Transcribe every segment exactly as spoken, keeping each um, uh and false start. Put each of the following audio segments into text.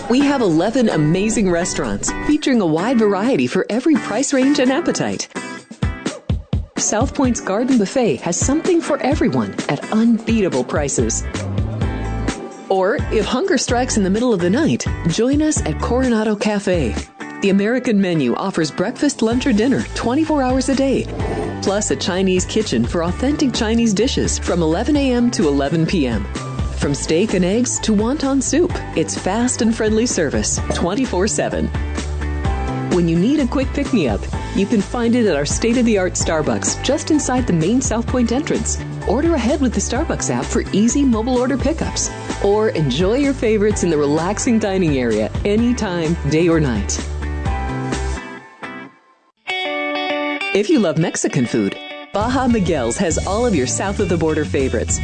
We have eleven amazing restaurants featuring a wide variety for every price range and appetite. South Point's Garden Buffet has something for everyone at unbeatable prices. Or, if hunger strikes in the middle of the night, join us at Coronado Cafe. The American menu offers breakfast, lunch, or dinner twenty-four hours a day, plus a Chinese kitchen for authentic Chinese dishes from eleven a.m. to eleven p.m. From steak and eggs to wonton soup, it's fast and friendly service twenty-four seven. When you need a quick pick-me-up, you can find it at our state-of-the-art Starbucks just inside the main South Point entrance. Order ahead with the Starbucks app for easy mobile order pickups. Or enjoy your favorites in the relaxing dining area anytime, day or night. If you love Mexican food, Baja Miguel's has all of your south-of-the-border favorites.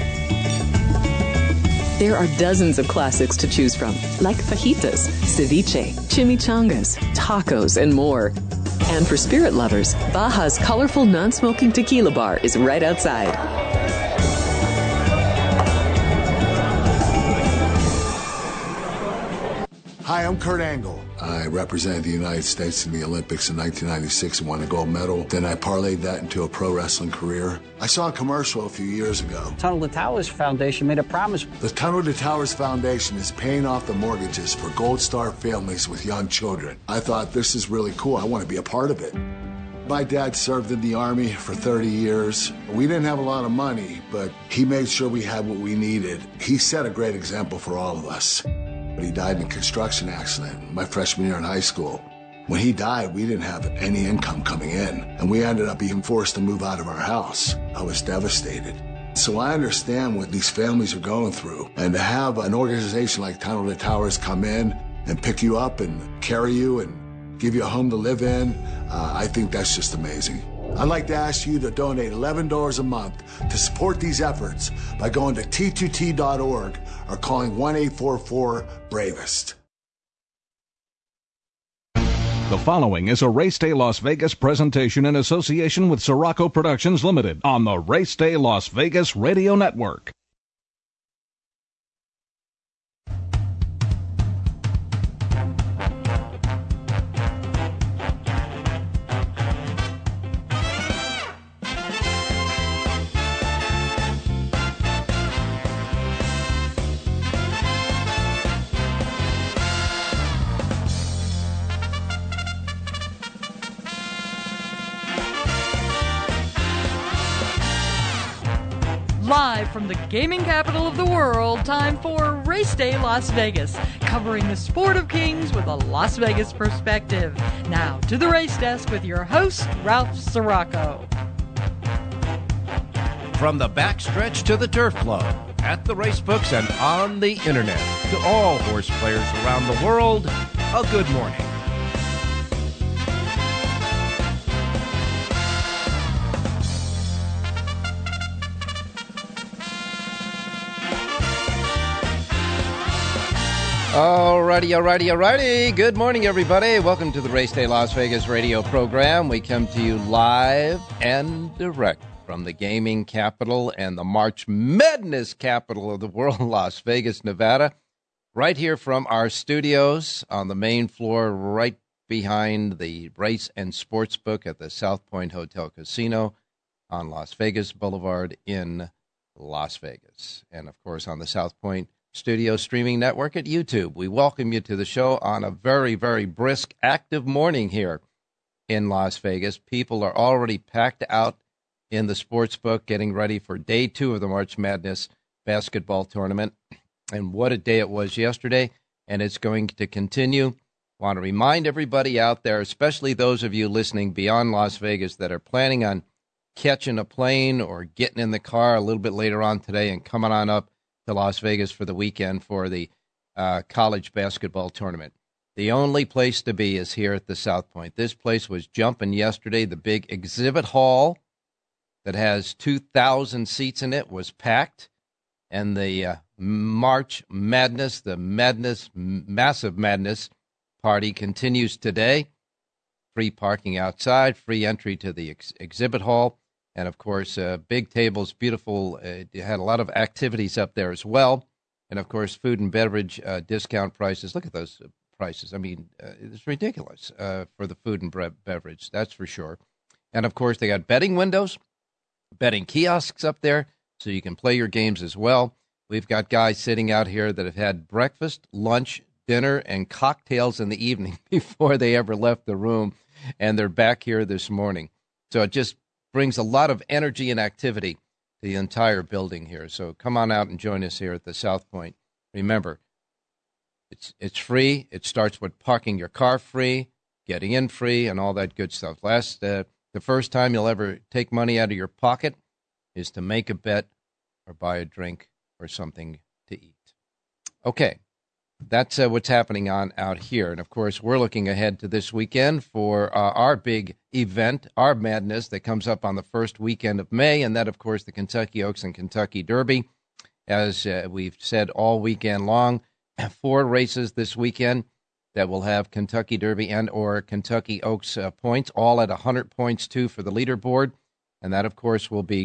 There are dozens of classics to choose from, like fajitas, ceviche, chimichangas, tacos, and more. And for spirit lovers, Baja's colorful non-smoking tequila bar is right outside. Hi, I'm Kurt Angle. I represented the United States in the Olympics in nineteen ninety-six and won a gold medal. Then I parlayed that into a pro wrestling career. I saw a commercial a few years ago. Tunnel to Towers Foundation made a promise. The Tunnel to Towers Foundation is paying off the mortgages for Gold Star families with young children. I thought, this is really cool. I want to be a part of it. My dad served in the Army for thirty years. We didn't have a lot of money, but he made sure we had what we needed. He set a great example for all of us. But he died in a construction accident my freshman year in high school. When he died, we didn't have any income coming in, and we ended up being forced to move out of our house. I was devastated. So I understand what these families are going through, and to have an organization like Tunnel to Towers come in and pick you up and carry you and give you a home to live in, uh, I think that's just amazing. I'd like to ask you to donate eleven dollars a month to support these efforts by going to T two T dot org or calling one eight four four BRAVEST. The following is a Race Day Las Vegas presentation in association with Sirocco Productions Limited on the Race Day Las Vegas Radio Network. Live from the gaming capital of the world, time for Race Day Las Vegas, covering the sport of kings with a Las Vegas perspective. Now to the race desk with your host, Ralph Sirocco. From the backstretch to the turf club, at the race books and on the internet, to all horse players around the world, a good morning. Alrighty, alrighty, alrighty. Good morning, everybody. Welcome to the Race Day Las Vegas radio program. We come to you live and direct from the gaming capital and the March Madness capital of the world, Las Vegas, Nevada. Right here from our studios on the main floor, right behind the Race and Sports Book at the South Point Hotel Casino on Las Vegas Boulevard in Las Vegas. And, of course, on the South Point Studio Streaming Network at YouTube. We welcome you to the show on a very, very brisk, active morning here in Las Vegas. People are already packed out in the sports book getting ready for day two of the March Madness basketball tournament. And what a day it was yesterday, and it's going to continue. I want to remind everybody out there, especially those of you listening beyond Las Vegas that are planning on catching a plane or getting in the car a little bit later on today and coming on up to Las Vegas for the weekend for the uh, college basketball tournament. The only place to be is here at the South Point. This place was jumping yesterday. The big exhibit hall that has two thousand seats in it was packed, and the uh, March Madness, the Madness, Massive Madness party continues today. Free parking outside, free entry to the ex- exhibit hall. And, of course, uh, big tables, beautiful. Uh, you had a lot of activities up there as well. And, of course, food and beverage uh, discount prices. Look at those prices. I mean, uh, it's ridiculous uh, for the food and bre- beverage, that's for sure. And, of course, they got betting windows, betting kiosks up there, so you can play your games as well. We've got guys sitting out here that have had breakfast, lunch, dinner, and cocktails in the evening before they ever left the room, and they're back here this morning. So it just brings a lot of energy and activity to the entire building here. So come on out and join us here at the South Point. Remember, it's it's free. It starts with parking your car free, getting in free, and all that good stuff. Last, uh, the first time you'll ever take money out of your pocket is to make a bet or buy a drink or something to eat. Okay, that's uh, what's happening on out here. And, of course, we're looking ahead to this weekend for uh, our big event, our madness, that comes up on the first weekend of May, and that, of course, the Kentucky Oaks and Kentucky Derby. As uh, we've said all weekend long, four races this weekend that will have Kentucky Derby and or Kentucky Oaks uh, points, all at one hundred points, too, for the leaderboard. And that, of course, will be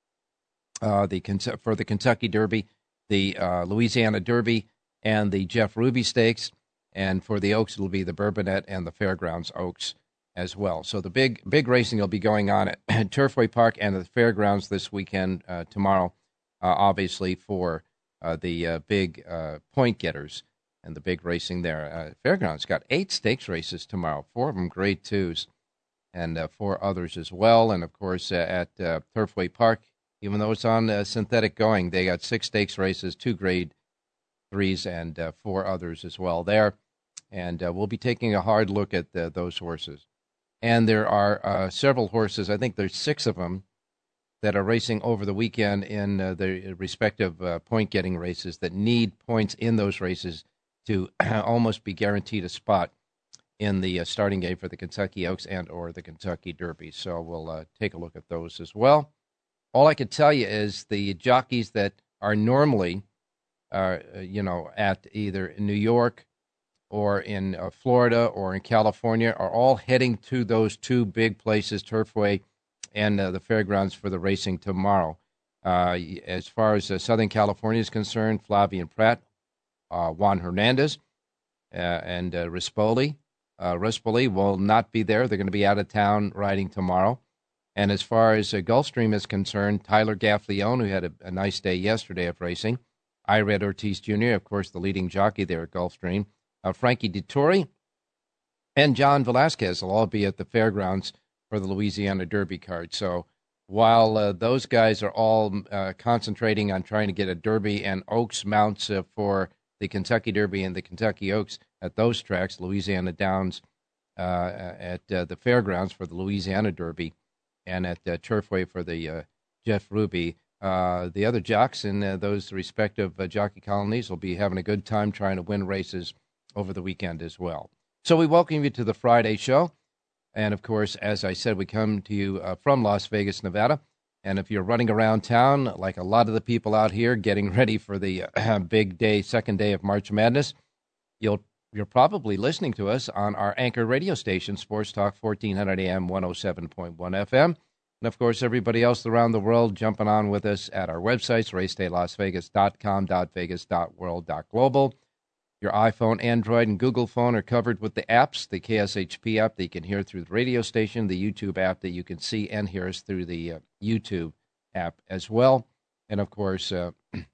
uh, the for the Kentucky Derby, the uh, Louisiana Derby, and the Jeff Ruby Stakes. And for the Oaks, it'll be the Bourbonnette and the Fairgrounds Oaks as well. So the big big racing will be going on at Turfway Park and the Fairgrounds this weekend, uh, tomorrow, uh, obviously, for uh, the uh, big uh, point getters and the big racing there. Uh, Fairgrounds got eight stakes races tomorrow, four of them grade twos, and uh, four others as well. And, of course, uh, at uh, Turfway Park, even though it's on uh, synthetic going, they got six stakes races, two grade threes, and uh, four others as well there. And uh, we'll be taking a hard look at uh, those horses. And there are uh, several horses, I think there's six of them, that are racing over the weekend in uh, the respective uh, point-getting races that need points in those races to almost be guaranteed a spot in the uh, starting gate for the Kentucky Oaks and or the Kentucky Derby. So we'll uh, take a look at those as well. All I can tell you is the jockeys that are normally, uh, you know, at either New York or in uh, Florida or in California are all heading to those two big places, Turfway and uh, the Fairgrounds, for the racing tomorrow. Uh, as far as uh, Southern California is concerned, Flavien Prat, uh, Juan Hernandez, uh, and uh, Rispoli. Uh, Rispoli will not be there. They're going to be out of town riding tomorrow. And as far as uh, Gulfstream is concerned, Tyler Gaffalione, who had a, a nice day yesterday of racing, Ired Ortiz Junior, of course, the leading jockey there at Gulfstream, uh, Frankie Dettori, and John Velasquez will all be at the Fairgrounds for the Louisiana Derby card. So while uh, those guys are all uh, concentrating on trying to get a Derby and Oaks mounts uh, for the Kentucky Derby and the Kentucky Oaks at those tracks, Louisiana Downs uh, at uh, the Fairgrounds for the Louisiana Derby, and at uh, Turfway for the uh, Jeff Ruby. Uh, the other jocks in uh, those respective uh, jockey colonies will be having a good time trying to win races over the weekend as well. So we welcome you to the Friday show. And, of course, as I said, we come to you uh, from Las Vegas, Nevada. And if you're running around town, like a lot of the people out here getting ready for the uh, big day, second day of March Madness, you'll, you're probably listening to us on our anchor radio station, Sports Talk fourteen hundred A M, one oh seven point one F M. And, of course, everybody else around the world jumping on with us at our websites, race day las vegas dot com, .vegas, .world, .global. Your iPhone, Android, and Google phone are covered with the apps, the K S H P app that you can hear through the radio station, the YouTube app that you can see and hear us through the uh, YouTube app as well, and, of course, uh,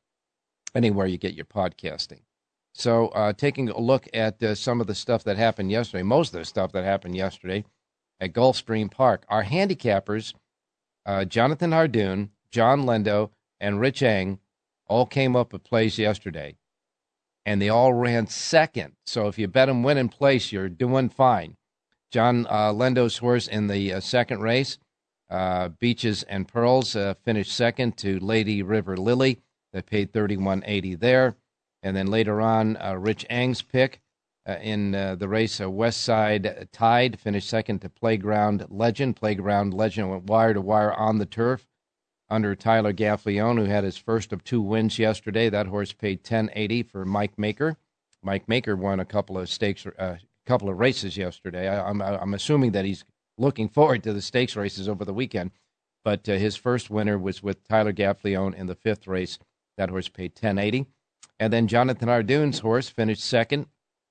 anywhere you get your podcasting. So uh, taking a look at uh, some of the stuff that happened yesterday, most of the stuff that happened yesterday at Gulfstream Park, our handicappers, uh, Jonathan Hardoon, John Lendo, and Rich Eng, all came up with plays yesterday. And they all ran second. So if you bet them win in place, you're doing fine. John uh, Lendo's horse in the uh, second race, uh, Beaches and Pearls, uh, finished second to Lady River Lily. They paid thirty-one eighty there. And then later on, uh, Rich Eng's pick uh, in uh, the race, uh, West Side Tide, finished second to Playground Legend. Playground Legend went wire to wire on the turf under Tyler Gaffalione, who had his first of two wins yesterday. That horse paid ten eighty for Mike Maker. Mike Maker won a couple of stakes, a uh, couple of races yesterday. I, I'm, I'm assuming that he's looking forward to the stakes races over the weekend. But uh, his first winner was with Tyler Gaffalione in the fifth race. That horse paid ten eighty. And then Jonathan Hardoon's horse finished second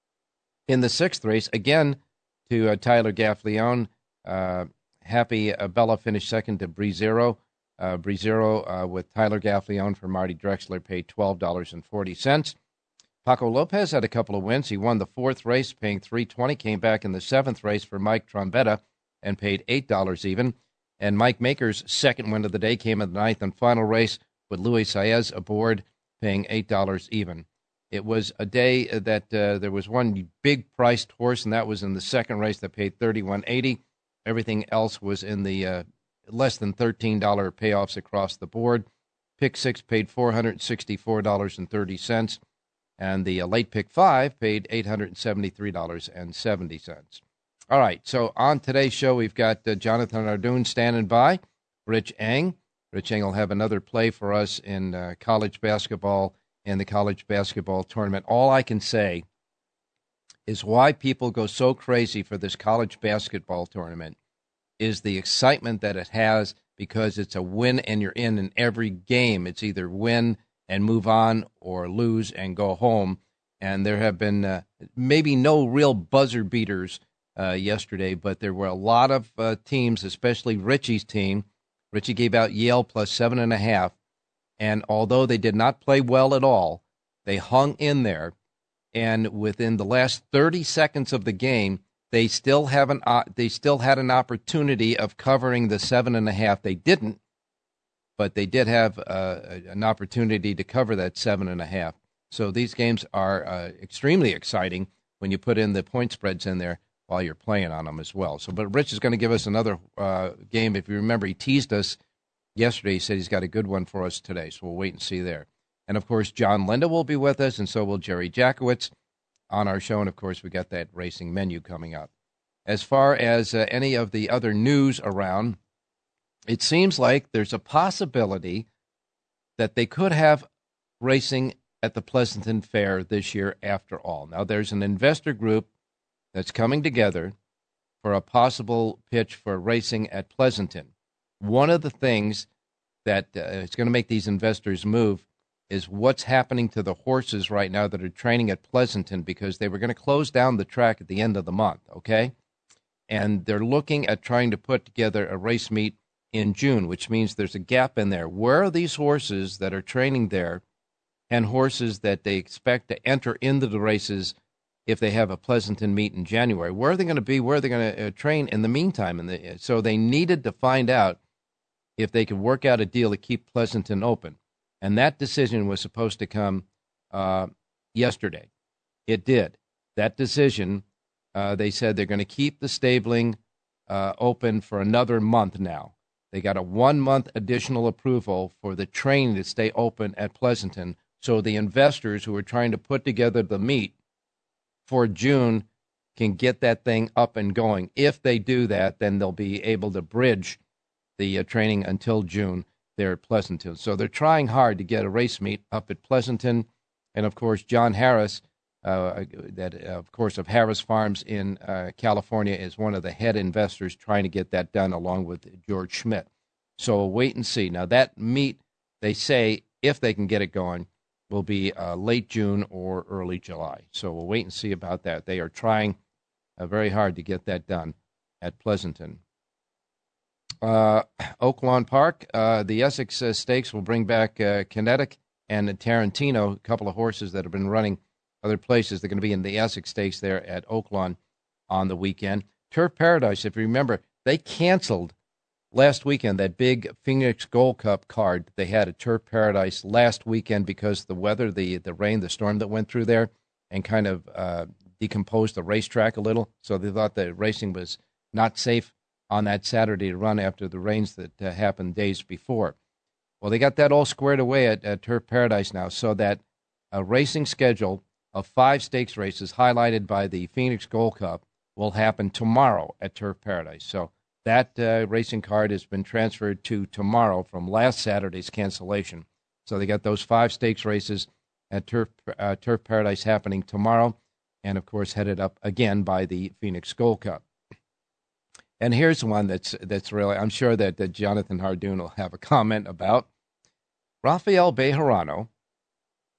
in the sixth race, again to uh, Tyler Gaffalione. Uh, Happy uh, Bella finished second to Breezero. Uh, Breezero uh, with Tyler Gaffalione for Marty Drexler paid twelve dollars and forty cents. Paco Lopez had a couple of wins. He won the fourth race, paying three dollars and twenty cents. Came back in the seventh race for Mike Trombetta and paid eight dollars even. And Mike Maker's second win of the day came in the ninth and final race with Luis Saez aboard, paying eight dollars even. It was a day that uh, there was one big-priced horse, and that was in the second race that paid thirty-one dollars and eighty cents. Everything else was in the uh, less than thirteen dollars payoffs across the board. Pick six paid four hundred sixty-four dollars and thirty cents, and the uh, late pick five paid eight hundred seventy-three dollars and seventy cents. All right, so on today's show, we've got uh, Jonathan Hardoon standing by, Rich Eng. Rich Eng will have another play for us in uh, college basketball and the college basketball tournament. All I can say is why people go so crazy for this college basketball tournament is the excitement that it has, because it's a win and you're in in every game. It's either win and move on or lose and go home. And there have been uh, maybe no real buzzer beaters uh, yesterday, but there were a lot of uh, teams, especially Richie's team. Richie gave out Yale plus seven and a half. And although they did not play well at all, they hung in there. And within the last thirty seconds of the game, they still have an uh, they still had an opportunity of covering the seven and a half. They didn't, but they did have uh, an opportunity to cover that seven and a half. So these games are uh, extremely exciting when you put in the point spreads in there while you're playing on them as well. So, but Rich is going to give us another uh, game. If you remember, he teased us yesterday. He said he's got a good one for us today. So we'll wait and see there. And, of course, John Linda will be with us, and so will Jerry Jackowitz on our show. And, of course, we got that racing menu coming up. As far as uh, any of the other news around, it seems like there's a possibility that they could have racing at the Pleasanton Fair this year after all. Now, there's an investor group that's coming together for a possible pitch for racing at Pleasanton. One of the things that uh, is going to make these investors move is what's happening to the horses right now that are training at Pleasanton, because they were going to close down the track at the end of the month, okay? And they're looking at trying to put together a race meet in June, which means there's a gap in there. Where are these horses that are training there and horses that they expect to enter into the races if they have a Pleasanton meet in January? Where are they going to be? Where are they going to uh, train in the meantime? And the, so they needed to find out if they could work out a deal to keep Pleasanton open. And that decision was supposed to come uh, yesterday. It did. That decision, uh, they said they're going to keep the stabling uh, open for another month now. They got a one-month additional approval for the training to stay open at Pleasanton, so the investors who are trying to put together the meet for June can get that thing up and going. If they do that, then they'll be able to bridge the uh, training until June there at Pleasanton. So they're trying hard to get a race meet up at Pleasanton. And, of course, John Harris, uh, that uh, of course, of Harris Farms in uh, California, is one of the head investors trying to get that done, along with George Schmidt. So we'll wait and see. Now, that meet, they say, if they can get it going, will be uh, late June or early July. So we'll wait and see about that. They are trying uh, very hard to get that done at Pleasanton. Uh, Oaklawn Park, uh, the Essex uh, Stakes will bring back uh, Kinetic and Tarantino, a couple of horses that have been running other places. They're going to be in the Essex Stakes there at Oaklawn on the weekend. Turf Paradise, if you remember, they canceled last weekend that big Phoenix Gold Cup card they had at Turf Paradise last weekend because of the weather, the, the rain, the storm that went through there and kind of uh, decomposed the racetrack a little. So they thought the racing was not safe on that Saturday to run after the rains that uh, happened days before. Well, they got that all squared away at, at Turf Paradise now, so that a racing schedule of five stakes races highlighted by the Phoenix Gold Cup will happen tomorrow at Turf Paradise. So that uh, racing card has been transferred to tomorrow from last Saturday's cancellation. So they got those five stakes races at Turf, uh, Turf Paradise happening tomorrow, and, of course, headed up again by the Phoenix Gold Cup. And here's one that's that's really, I'm sure that, that Jonathan Hardoon will have a comment about. Rafael Bejarano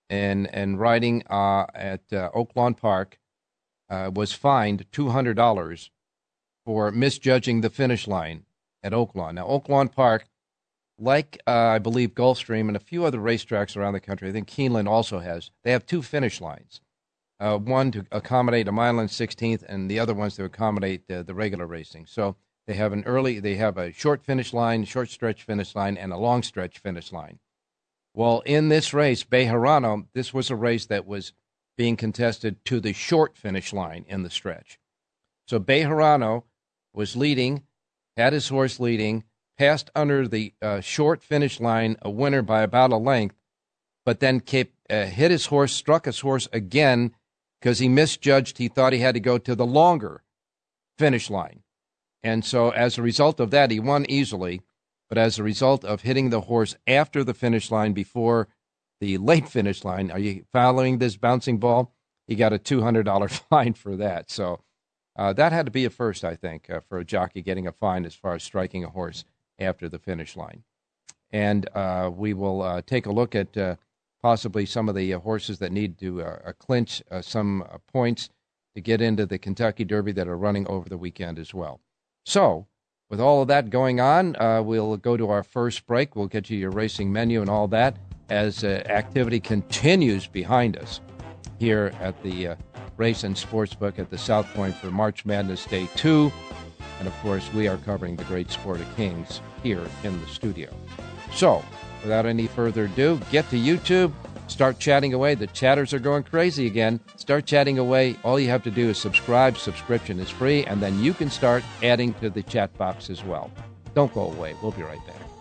and, and riding uh, at uh, Oaklawn Park uh, was fined two hundred dollars for misjudging the finish line at Oaklawn. Now, Oaklawn Park, like uh, I believe Gulfstream and a few other racetracks around the country, I think Keeneland also has, they have two finish lines. Uh, one to accommodate a mile and sixteenth, and the other one's to accommodate uh, the regular racing. So they have an early, they have a short finish line, short stretch finish line, and a long stretch finish line. Well, in this race, Bejarano, this was a race that was being contested to the short finish line in the stretch. So Bejarano was leading, had his horse leading, passed under the uh, short finish line, a winner by about a length, but then kept, uh, hit his horse, struck his horse again, because he misjudged. He thought he had to go to the longer finish line. And so as a result of that, he won easily. But as a result of hitting the horse after the finish line before the late finish line, are you following this bouncing ball? He got a two hundred dollars fine for that. So uh, that had to be a first, I think, uh, for a jockey getting a fine as far as striking a horse after the finish line. And uh, we will uh, take a look at uh, possibly some of the uh, horses that need to uh, clinch uh, some uh, points to get into the Kentucky Derby that are running over the weekend as well. So, with all of that going on, uh, we'll go to our first break. We'll get you your racing menu and all that as uh, activity continues behind us here at the uh, Race and Sportsbook at the South Point for March Madness Day two. And, of course, we are covering the great sport of Kings here in the studio. So, without any further ado, get to YouTube, start chatting away. The chatters are going crazy again. Start chatting away. All you have to do is subscribe. Subscription is free, and then you can start adding to the chat box as well. Don't go away. We'll be right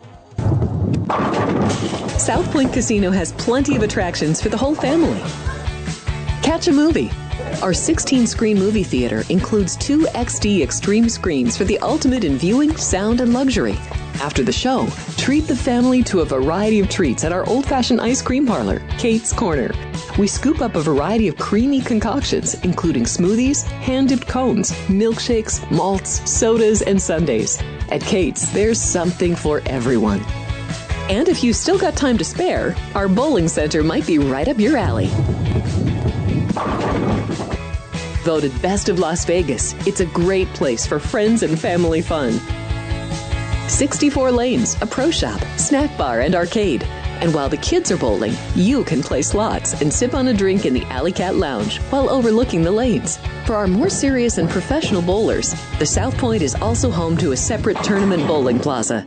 back. South Point Casino has plenty of attractions for the whole family. Catch a movie. Our sixteen-screen movie theater includes two X D Extreme screens for the ultimate in viewing, sound, and luxury. After the show, treat the family to a variety of treats at our old-fashioned ice cream parlor, Kate's Corner. We scoop up a variety of creamy concoctions, including smoothies, hand-dipped cones, milkshakes, malts, sodas, and sundaes. At Kate's, there's something for everyone. And if you've still got time to spare, our bowling center might be right up your alley. Voted Best of Las Vegas, it's a great place for friends and family fun. sixty-four lanes, a pro shop, snack bar, and arcade. And while the kids are bowling, you can play slots and sip on a drink in the Alley Cat Lounge while overlooking the lanes. For our more serious and professional bowlers, the South Point is also home to a separate tournament bowling plaza.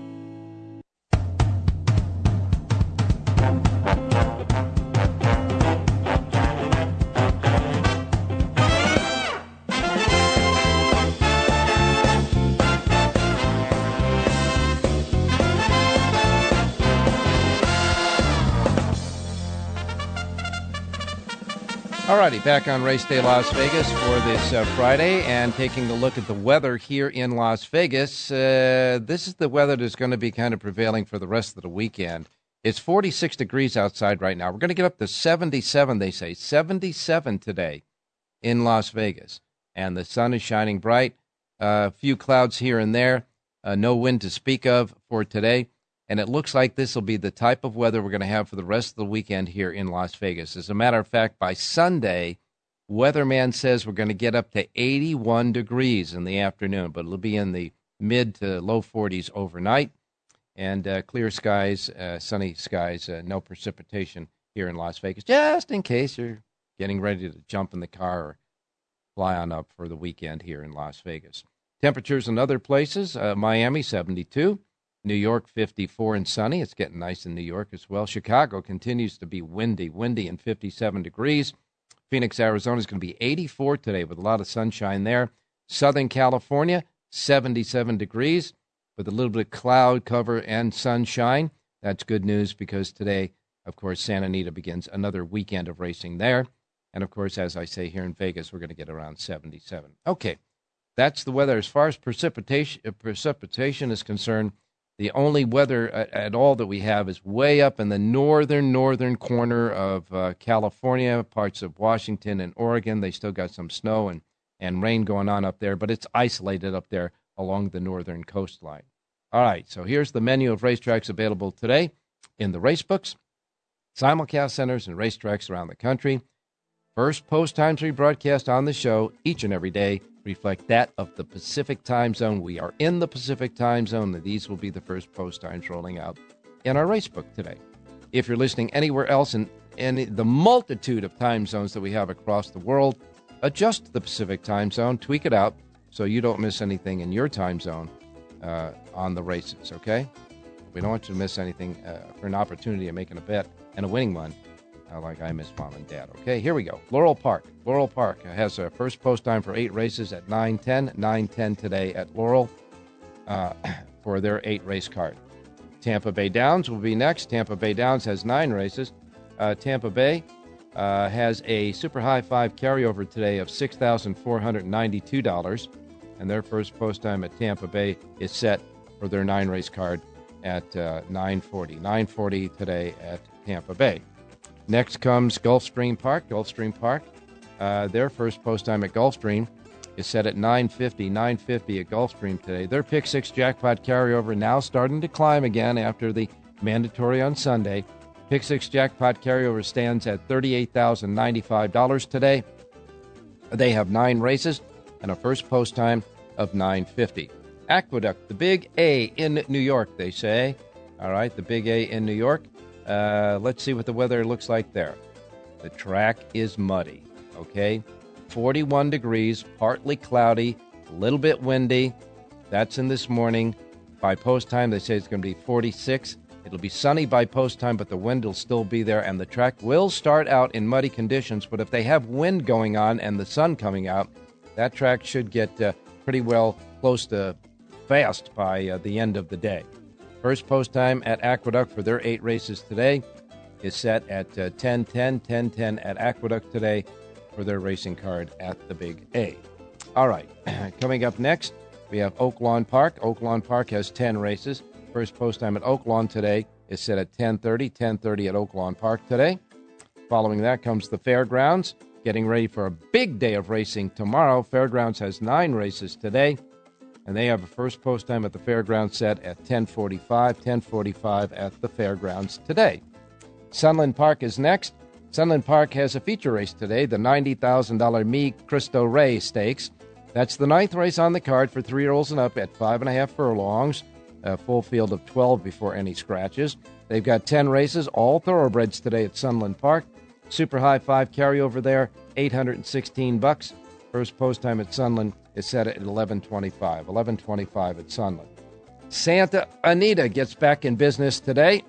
Alrighty, back on Race Day Las Vegas for this uh, Friday and taking a look at the weather here in Las Vegas. Uh, this is the weather that's going to be kind of prevailing for the rest of the weekend. It's forty-six degrees outside right now. We're going to get up to seventy-seven, they say. seventy-seven today in Las Vegas. And the sun is shining bright. A uh, few clouds here and there. Uh, no wind to speak of for today. And it looks like this will be the type of weather we're going to have for the rest of the weekend here in Las Vegas. As a matter of fact, by Sunday, weatherman says we're going to get up to eighty-one degrees in the afternoon, but it'll be in the mid to low forties overnight. And uh, clear skies, uh, sunny skies, uh, no precipitation here in Las Vegas, just in case you're getting ready to jump in the car or fly on up for the weekend here in Las Vegas. Temperatures in other places, uh, Miami, seventy-two. New York, fifty-four and sunny. It's getting nice in New York as well. Chicago continues to be windy, windy and fifty-seven degrees. Phoenix, Arizona is going to be eighty-four today with a lot of sunshine there. Southern California, seventy-seven degrees with a little bit of cloud cover and sunshine. That's good news because today, of course, Santa Anita begins another weekend of racing there. And, of course, as I say, here in Vegas, we're going to get around seventy-seven. Okay, that's the weather. As far as precipitation, precipitation is concerned, the only weather at, at all that we have is way up in the northern, northern corner of uh, California, parts of Washington and Oregon. They still got some snow and, and rain going on up there, but it's isolated up there along the northern coastline. All right, so here's the menu of racetracks available today in the race books. simulcast centers, and racetracks around the country. First post times we broadcast on the show each and every day reflect that of the Pacific time zone. We are in the Pacific time zone, and these will be the first post times rolling out in our race book today. If you're listening anywhere else in, in the multitude of time zones that we have across the world, adjust the Pacific time zone, tweak it out so you don't miss anything in your time zone uh, on the races, okay? We don't want you to miss anything uh, for an opportunity of making a bet and a winning one. Uh, like I miss mom and dad. Okay, here we go. Laurel Park. Laurel Park has a first post time for eight races at nine ten. nine ten today at Laurel uh, for their eight race card. Tampa Bay Downs will be next. Tampa Bay Downs has nine races. Uh, Tampa Bay uh, has a Super High Five carryover today of six thousand four hundred ninety-two dollars. And their first post time at Tampa Bay is set for their nine race card at uh, nine forty. nine forty today at Tampa Bay. Next comes Gulfstream Park. Gulfstream Park, uh, their first post time at Gulfstream is set at nine fifty. nine fifty at Gulfstream today. Their Pick Six jackpot carryover now starting to climb again after the mandatory on Sunday. Pick Six jackpot carryover stands at thirty-eight thousand ninety-five dollars today. They have nine races and a first post time of nine fifty. Aqueduct, the Big A in New York, they say. All right, the Big A in New York. Uh, let's see what the weather looks like there. The track is muddy, okay? forty-one degrees, partly cloudy, a little bit windy. That's in this morning. By post time, they say it's going to be forty-six. It'll be sunny by post time, but the wind will still be there, and the track will start out in muddy conditions. But if they have wind going on and the sun coming out, that track should get uh, pretty well close to fast by uh, the end of the day. First post time at Aqueduct for their eight races today is set at uh, ten ten. ten ten at Aqueduct today for their racing card at the Big A. All right, coming up next, we have Oaklawn Park. Oaklawn Park has ten races. First post time at Oaklawn today is set at ten thirty. ten thirty at Oaklawn Park today. Following that comes the Fairgrounds, getting ready for a big day of racing tomorrow. Fairgrounds has nine races today, and they have a first post time at the Fairgrounds set at ten forty-five. ten forty-five at the Fairgrounds today. Sunland Park is next. Sunland Park has a feature race today, the ninety thousand dollars Me Cristo Rey Stakes. That's the ninth race on the card for three-year-olds and up at five and a half furlongs, a full field of twelve before any scratches. They've got ten races, all thoroughbreds today at Sunland Park. Super High Five carryover there, eight hundred sixteen bucks. First post time at Sunland is set at eleven twenty-five. eleven twenty-five at Sunland. Santa Anita gets back in business today.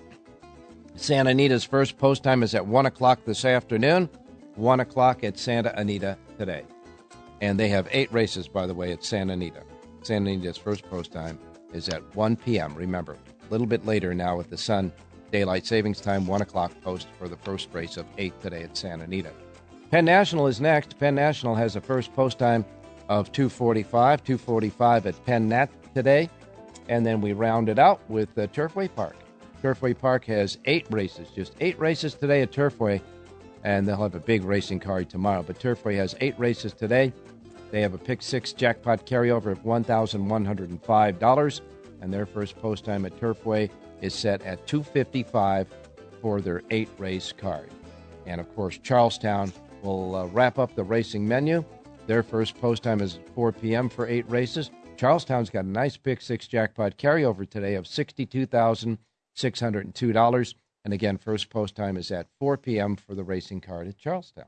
Santa Anita's first post time is at one o'clock this afternoon. one o'clock at Santa Anita today. And they have eight races, by the way, at Santa Anita. Santa Anita's first post time is at one p.m. Remember, a little bit later now with the sun, daylight savings time, one o'clock post for the first race of eight today at Santa Anita. Penn National is next. Penn National has a first post time of two forty-five. two forty-five at Penn Nat today. And then we round it out with uh, Turfway Park. Turfway Park has eight races, just eight races today at Turfway, and they'll have a big racing card tomorrow. But Turfway has eight races today. They have a Pick Six jackpot carryover of one thousand one hundred five dollars, and their first post time at Turfway is set at two fifty-five for their eight-race card. And, of course, Charlestown will uh, wrap up the racing menu. Their first post time is at four p.m. for eight races. Charlestown's got a nice Pick Six jackpot carryover today of sixty-two thousand six hundred two dollars. And again, first post time is at four p.m. for the racing card at Charlestown.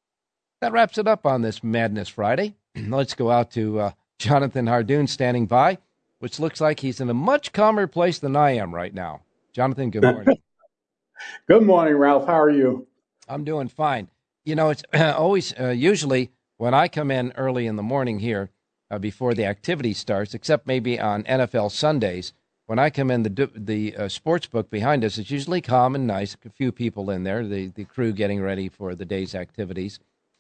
That wraps it up on this Madness Friday. Let's go out to uh, Jonathan Hardoon standing by, which looks like he's in a much calmer place than I am right now. Jonathan, good morning. Good morning, Ralph. How are you? I'm doing fine. You know, it's uh, always, uh, usually when I come in early in the morning here uh, before the activity starts, except maybe on N F L Sundays, when I come in, the the uh, sports book behind us is usually calm and nice, a few people in there, the, the crew getting ready for the day's activities.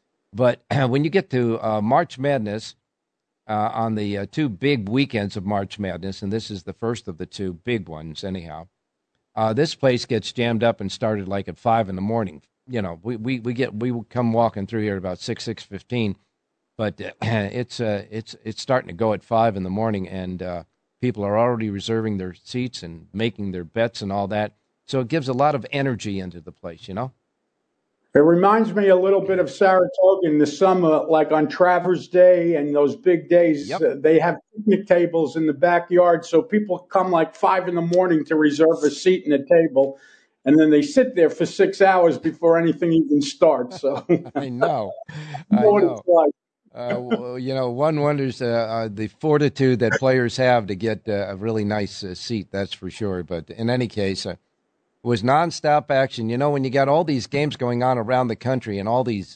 But when you get to uh, March Madness, uh, on the uh, two big weekends of March Madness, and this is the first of the two big ones anyhow, uh, this place gets jammed up and started like at five in the morning. You know, we, we, we get we come walking through here at about six, six fifteen, but uh, it's uh, it's it's starting to go at five in the morning, and uh, people are already reserving their seats and making their bets and all that. So it gives a lot of energy into the place, you know? It reminds me a little bit of Saratoga in the summer, like on Travers Day and those big days. Yep. Uh, they have picnic tables in the backyard, so people come like five in the morning to reserve a seat in a table, and then they sit there for six hours before anything even starts. So I know. I I know what know. it's like. Uh, well, you know, one wonders uh, uh, the fortitude that players have to get uh, a really nice uh, seat, that's for sure. But in any case, uh, it was nonstop action. You know, when you got all these games going on around the country and all these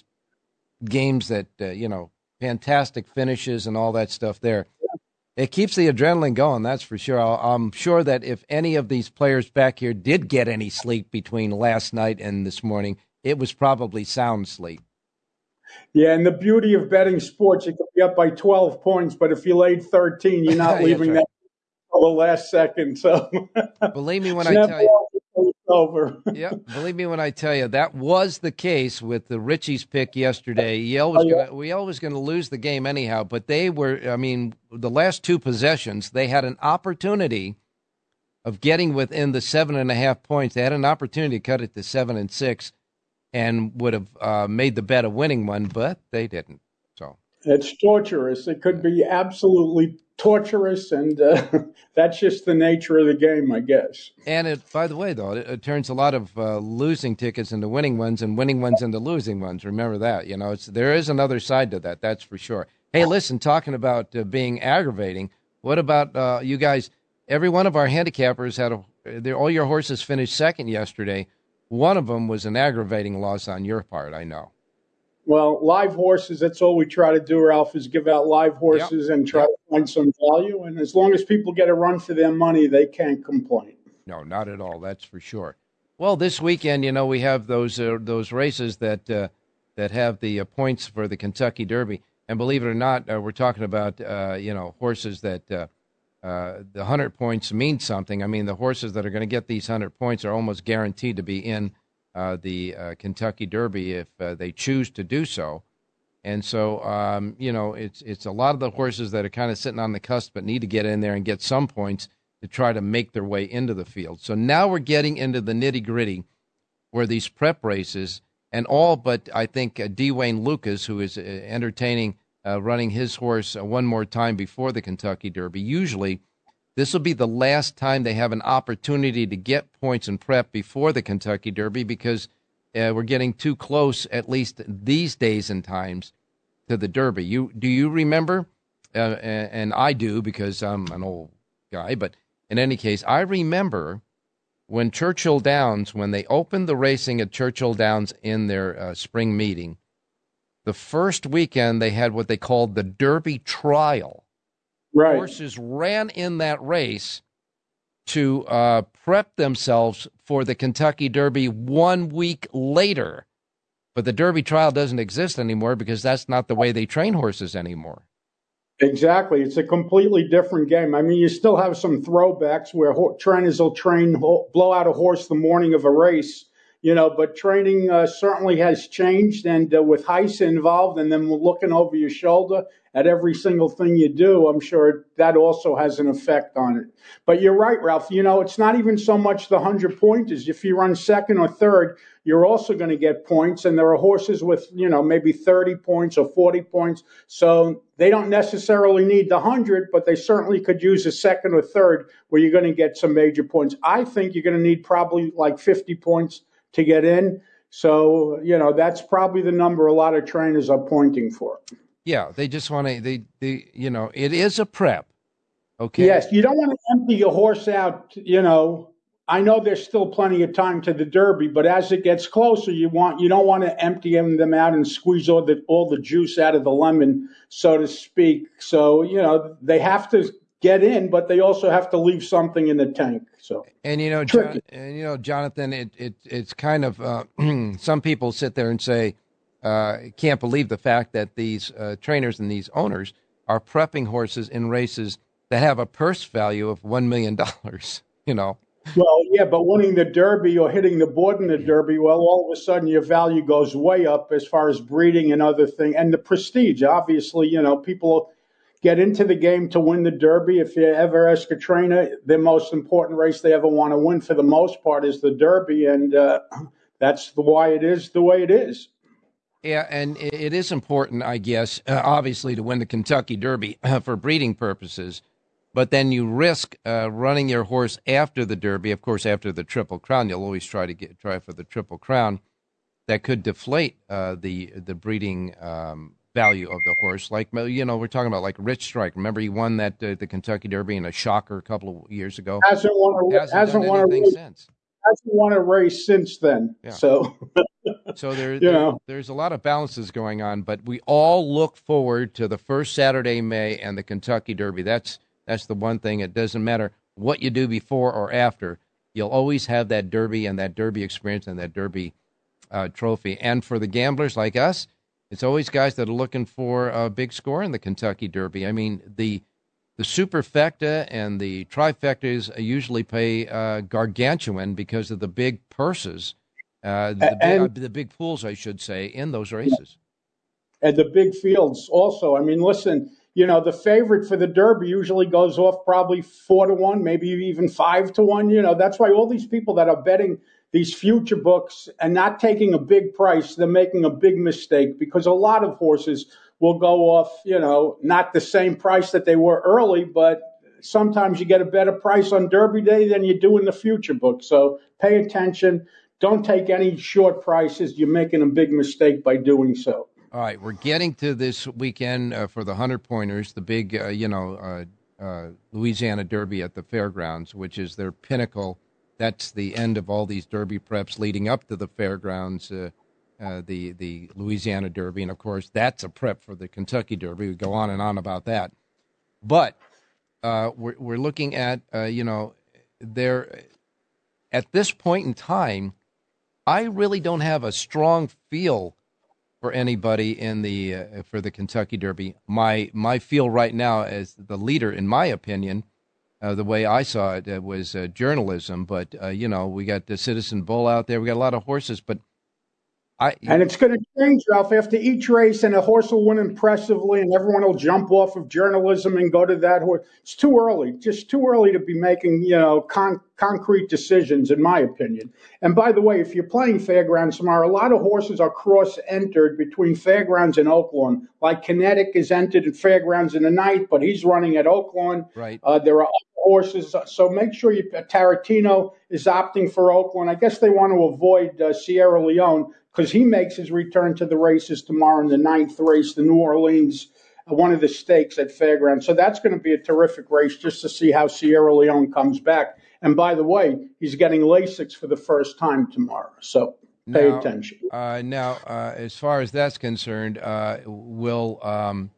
games that, uh, you know, fantastic finishes and all that stuff there, it keeps the adrenaline going, that's for sure. I'll, I'm sure that if any of these players back here did get any sleep between last night and this morning, it was probably sound sleep. Yeah, and the beauty of betting sports, you can be up by twelve points, but if you laid thirteen, you're not leaving right. that until the last second. So believe me when I tell you. Over. Yeah, believe me when I tell you that was the case with the Richie's pick yesterday. Yale was Oh, yeah. gonna, we all was going to lose the game anyhow, but they were. I mean, the last two possessions, they had an opportunity of getting within the seven and a half points. They had an opportunity to cut it to seven and six, and would have uh, made the bet a winning one, but they didn't. So it's torturous. It could be absolutely torturous, and uh, that's just the nature of the game, I guess. And it, by the way, though, it, it turns a lot of uh, losing tickets into winning ones, and winning ones into losing ones. Remember that. You know, it's there is another side to that. That's for sure. Hey, listen, talking about uh, being aggravating. What about uh, you guys? Every one of our handicappers had a. All your horses finished second yesterday. One of them was an aggravating loss on your part. I know. Well, live horses, that's all we try to do, Ralph, is give out live horses Yep. and try Yep. to find some value. And as long as people get a run for their money, they can't complain. No, not at all. That's for sure. Well, this weekend, you know, we have those uh, those races that uh, that have the uh, points for the Kentucky Derby. And believe it or not, uh, we're talking about, uh, you know, horses that uh, uh, the one hundred points mean something. I mean, the horses that are going to get these one hundred points are almost guaranteed to be in Uh, the uh, Kentucky Derby if uh, they choose to do so. And so, um, you know, it's it's a lot of the horses that are kind of sitting on the cusp but need to get in there and get some points to try to make their way into the field. So now we're getting into the nitty-gritty where these prep races, and all but, I think, uh, D. Wayne Lucas, who is uh, entertaining uh, running his horse uh, one more time before the Kentucky Derby, usually this will be the last time they have an opportunity to get points in prep before the Kentucky Derby because uh, we're getting too close, at least these days and times, to the Derby. You do you remember? Uh, and I do because I'm an old guy. But in any case, I remember when Churchill Downs, when they opened the racing at Churchill Downs in their uh, spring meeting, the first weekend they had what they called the Derby Trial. Right. Horses ran in that race to uh, prep themselves for the Kentucky Derby one week later. But the Derby trial doesn't exist anymore because that's not the way they train horses anymore. Exactly. It's a completely different game. I mean, you still have some throwbacks where ho- trainers will train, ho- blow out a horse the morning of a race, you know, but training uh, certainly has changed. And uh, with Heiss involved and then looking over your shoulder at every single thing you do, I'm sure that also has an effect on it. But you're right, Ralph. You know, it's not even so much the hundred pointers. If you run second or third, you're also going to get points. And there are horses with, you know, maybe thirty points or forty points. So they don't necessarily need the hundred, but they certainly could use a second or third where you're going to get some major points. I think you're going to need probably like fifty points to get in. So, you know, that's probably the number a lot of trainers are pointing for. Yeah, they just want to, they, they, you know, it is a prep. Okay. Yes, you don't want to empty your horse out, you know. I know there's still plenty of time to the Derby, but as it gets closer, you want you don't want to empty them out and squeeze all the all the juice out of the lemon, so to speak. So, you know, they have to get in, but they also have to leave something in the tank. So, and you know, John, and you know, Jonathan, it, it it's kind of uh, some people sit there and say, uh, can't believe the fact that these uh, trainers and these owners are prepping horses in races that have a purse value of one million dollars. You know. Well, yeah, but winning the Derby or hitting the board in the Derby, well, all of a sudden your value goes way up as far as breeding and other things, and the prestige. Obviously, you know, people get into the game to win the Derby. If you ever ask a trainer, the most important race they ever want to win for the most part is the Derby, and uh, that's the why it is the way it is. Yeah, and it is important, I guess, uh, obviously, to win the Kentucky Derby uh, for breeding purposes. But then you risk uh, running your horse after the Derby. Of course, after the Triple Crown, you'll always try to get try for the Triple Crown. That could deflate uh, the the breeding um, value of the horse. Like, you know, we're talking about like Rich Strike. Remember, he won that uh, the Kentucky Derby in a shocker a couple of years ago. Hasn't won a, hasn't, hasn't done won anything a race, since. Hasn't won a race since then. Yeah. So, so there, you there know. there's a lot of balances going on. But we all look forward to the first Saturday in May and the Kentucky Derby. That's that's the one thing. It doesn't matter what you do before or after. You'll always have that Derby and that Derby experience and that Derby uh, trophy. And for the gamblers like us, it's always guys that are looking for a big score in the Kentucky Derby. I mean, the the superfecta and the trifectas usually pay uh, gargantuan because of the big purses, uh, the, and, big, uh, the big pools, I should say, in those races. And the big fields also. I mean, listen, you know, the favorite for the Derby usually goes off probably four to one, maybe even five to one. You know, that's why all these people that are betting these future books and not taking a big price, they're making a big mistake, because a lot of horses will go off, you know, not the same price that they were early, but sometimes you get a better price on Derby Day than you do in the future book. So pay attention. Don't take any short prices. You're making a big mistake by doing so. All right, we're getting to this weekend uh, for the hundred-pointers, the big, uh, you know, uh, uh, Louisiana Derby at the fairgrounds, which is their pinnacle. That's the end of all these Derby preps leading up to the fairgrounds, uh, uh, the the Louisiana Derby, and of course that's a prep for the Kentucky Derby. We go on and on about that, but uh, we're we're looking at uh, you know, there at this point in time, I really don't have a strong feel for anybody in the uh, for the Kentucky Derby. My my feel right now as the leader, in my opinion. Uh, the way I saw it, it was uh, journalism, but, uh, you know, we got the Citizen Bull out there. We got a lot of horses, but I... And it's going to change, Ralph, after each race, and a horse will win impressively, and everyone will jump off of journalism and go to that horse. It's too early, just too early to be making, you know, con- concrete decisions, in my opinion. And by the way, if you're playing Fairgrounds tomorrow, a lot of horses are cross-entered between Fairgrounds and Oaklawn. Like Kinetic is entered at Fairgrounds in the night, but he's running at Oaklawn. Right. Uh, there are horses, so make sure you. Tarantino is opting for Oaklawn. I guess they want to avoid uh, Sierra Leone because he makes his return to the races tomorrow in the ninth race, the New Orleans, uh, one of the stakes at Fairgrounds. So that's going to be a terrific race just to see how Sierra Leone comes back. And by the way, he's getting Lasix for the first time tomorrow. So pay now, attention. Uh, now, uh, as far as that's concerned, uh, will. Um